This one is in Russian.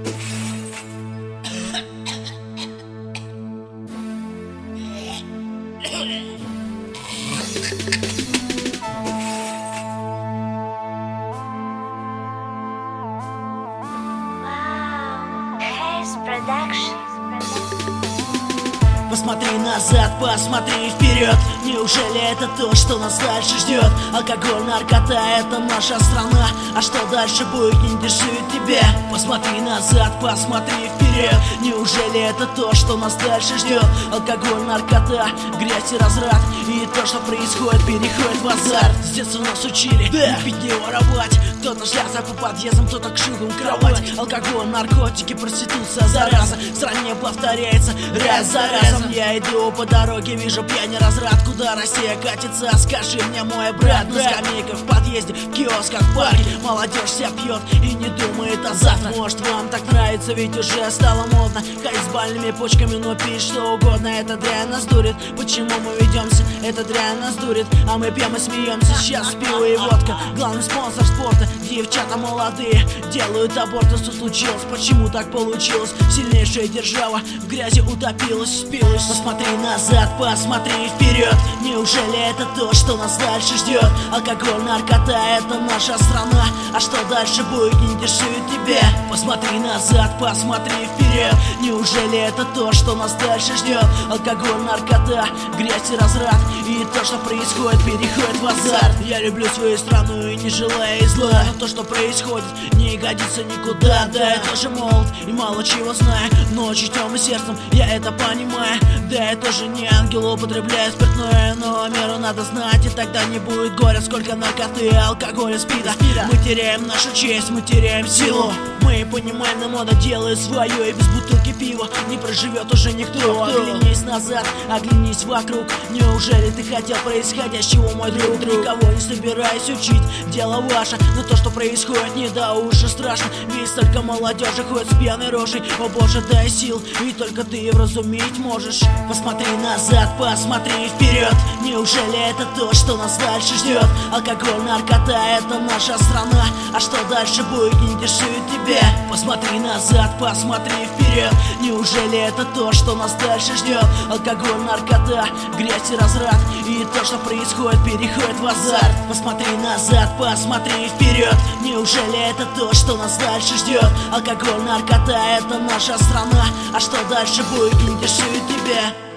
Посмотри назад, посмотри вперед. Неужели это то, что нас дальше ждет? Алкоголь, наркота — это наша страна. А что дальше будет, не интересует тебя. Посмотри назад, посмотри вперед. Неужели это то, что нас дальше ждет? Алкоголь, наркота, грязь и разврат. И то, что происходит, переходит в азарт. С детства нас учили не пить, не воровать. Кто-то шляться по подъездам, кто-то к шугам кровать. Алкоголь, наркотики, проституция, зараза. В стране повторяется раз за разом. Я иду по дороге, вижу пьяный разврат. Куда Россия катится, скажи мне, мой брат. На скамейках, в подъезде, в киосках, в парке. Молодежь вся пьет и не думает о завтра. Может, вам так нравится, ведь уже стало модно ходить с бальными почками, но пить что угодно. Это дрянь нас дурит. Почему мы ведемся? Это дрянь нас дурит. А мы пьем и смеемся. Сейчас пиво и водка, главный спонсор спорта. Девчата молодые делают аборты. Что случилось? Почему так получилось? Сильнейшая держава в грязи утопилась, спилась. Посмотри назад, посмотри вперед. Неужели это то, что нас дальше ждет? Алкоголь, наркота — это наша страна. А что дальше будет, не интересует тебя. Посмотри назад, посмотри вперед. Неужели это то, что нас дальше ждет? Алкоголь, наркота, грязь и разврат. И то, что происходит, переходит в азарт. Я люблю свою страну и не желаю зла. Но то, что происходит, не годится никуда. Да, я тоже молод и мало чего знаю, но очень темным сердцем я это понимаю. Да, я тоже не ангел, употребляю спиртное, но меру надо знать, и тогда не будет горя. Сколько наркоты, алкоголя, спида. Мы теряем нашу честь, мы теряем силу. Мы понимаем, но мода делает свое, и без бутылки пива не проживет уже никто. Оглянись назад, оглянись вокруг. Неужели ты хотел происходящего, мой друг? Никого не собираюсь учить, дело ваше. Но то, что происходит, не до уши страшно. Ведь столько молодежи ходит с пьяной рожей. О боже, дай сил, и только ты вразуметь можешь. Посмотри назад, посмотри вперед. Неужели это то, что нас дальше ждет? Алкоголь, наркота — это наша страна. А что дальше будет, не интересует тебя. Посмотри назад, посмотри вперед. Неужели это то, что нас дальше ждет? Алкоголь, наркота, грязь и разврат. И то, что происходит, переходит в азарт. Посмотри назад, посмотри вперед. Неужели это то, что нас дальше ждет? Алкоголь, наркота — это наша страна. А что дальше будет, не интересует тебя.